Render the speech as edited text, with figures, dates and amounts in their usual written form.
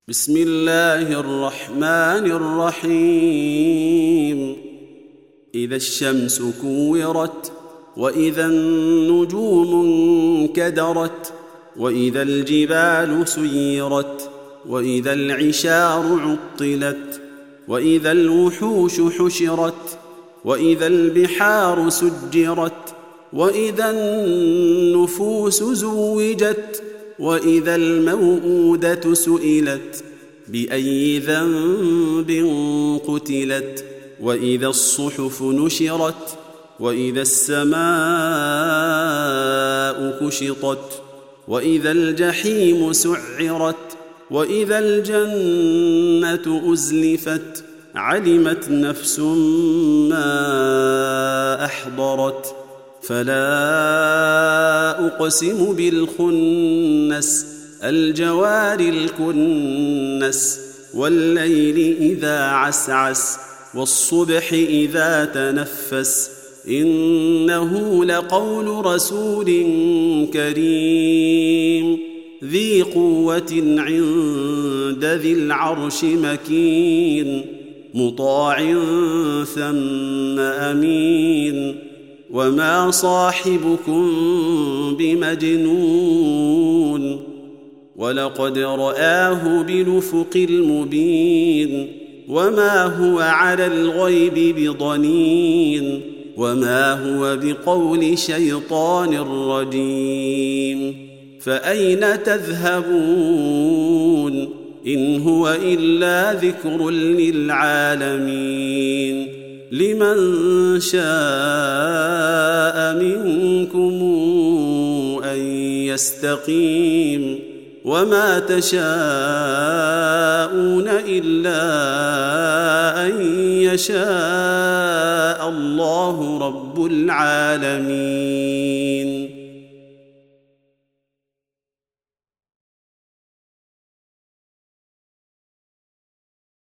بسم الله الرحمن الرحيم. إذا الشمس كورت، وإذا النجوم انكدرت، وإذا الجبال سيرت، وإذا العشار عطلت، وإذا الوحوش حشرت، وإذا البحار سجرت، وإذا النفوس زوجت، وإذا الموءودة سئلت بأي ذنب قتلت، وإذا الصحف نشرت، وإذا السماء كشطت، وإذا الجحيم سعرت، وإذا الجنة أزلفت، علمت نفس ما أحضرت. فلا أقسم بالخنس، الجوار الكنس، والليل إذا عسعس، والصبح إذا تنفس، إنه لقول رسول كريم ذي قوة عند ذي العرش مكين، مطاع ثم أمين. وما صاحبكم بمجنون، ولقد رآه بالأفق المبين، وما هو على الغيب بضنين، وما هو بقول شيطان رجيم. فأين تذهبون؟ إن هو إلا ذكر للعالمين. لمن شاء منكم أن يستقيم، وما تشاءون إلا أن يشاء الله رب العالمين.